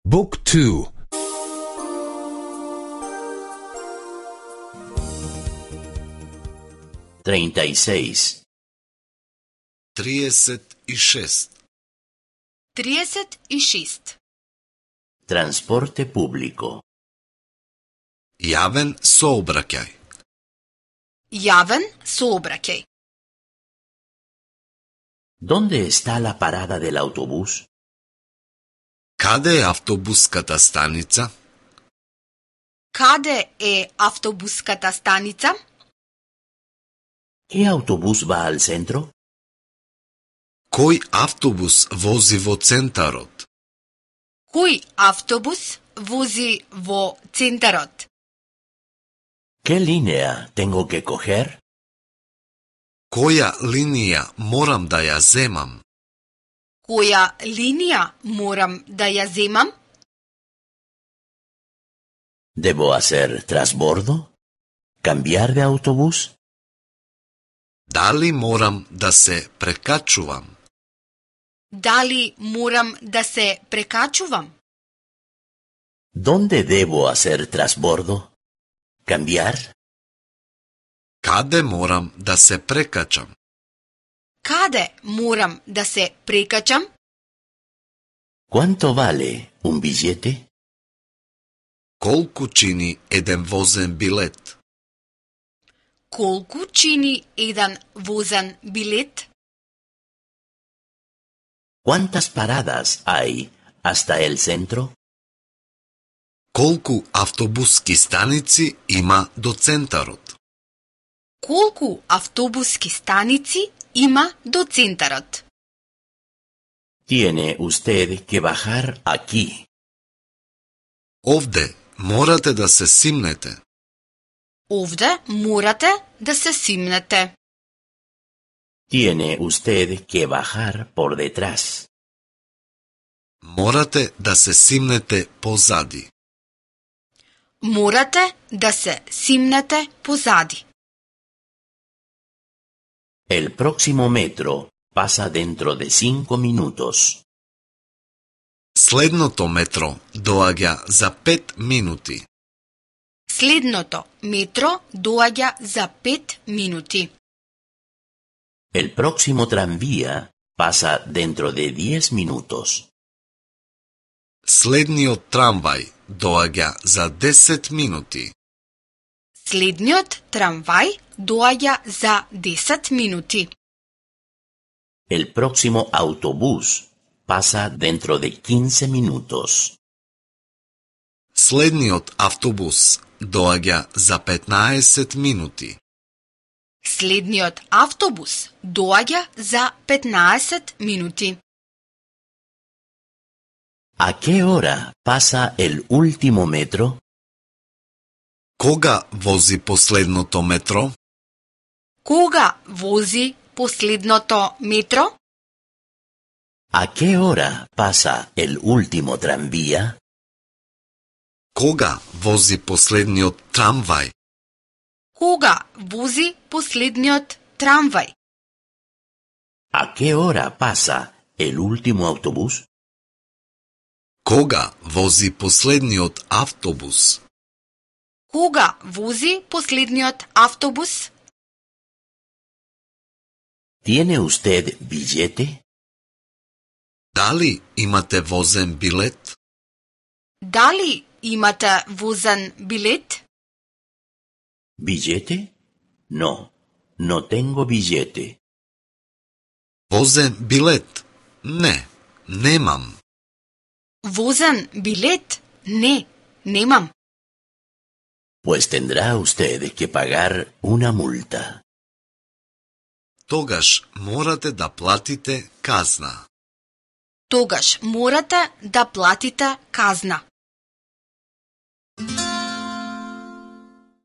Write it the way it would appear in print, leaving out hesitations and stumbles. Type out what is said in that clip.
บุ๊กทู 36. 36. 36. Transporte público. Јавен сообраќај. Јавен сообраќај. ¿Dónde está la parada del autobús? Каде е автобуската станица? Каде е автобуската станица? ¿Qué autobús va al centro? Кој автобус вози во центарот? Кој автобус вози во центарот? ¿Qué línea tengo que coger? Која линија морам да ја земам? Која линија морам да ја земам? ¿Debo hacer trasbordo? ¿Cambiar de autobús? Дали морам да се прекачувам? Дали морам да се прекачувам? ¿Dónde debo hacer trasbordo? ¿Cambiar? Каде морам да се прекачам? Каде морам да се прекачам? ¿Cuánto vale un billete? Колку чини еден возен билет? Колку чини еден возен билет? ¿Cuántas paradas hay hasta el centro? Колку автобуски станици има до центарот? Колку автобуски станици има до центарот? Tiene usted que bajar aquí. Овде морате да се симнете. Овде морате да се симнете. Tiene usted que bajar por detrás. Морате да се симнете позади. Морате да се симнете позади. El próximo metro pasa dentro de 5 minutos. Следното метро доаѓа за 5 минути. Следното метро доаѓа за 5 минути. El próximo tranvía pasa dentro de 10 minutos. Следниот трамвај доаѓа за 10 минути. Следниот трамвај доаѓа за 10 минути. El próximo autobús pasa dentro de 15 minutos. Следниот автобус доаѓа за 15 минути. Следниот автобус доаѓа за 15 минути. ¿A qué hora pasa el último metro? Кога вози последното метро? Кога вози последното метро? ¿A qué hora pasa el último tranvía? Кога вози последниот трамвај? Кога вози последниот трамвај? ¿A qué hora pasa el último autobús? Кога вози последниот автобус? Кога вози последниот автобус? ¿Tiene usted billete? Дали имате возен билет? Дали имате возен билет? ¿Billete? No, no tengo billete. Возен билет? Не, немам. Возен билет? Не, немам. Pues tendrá usted que pagar una multa. Тогаш морате да платите казна. Тогаш морате да платите казна.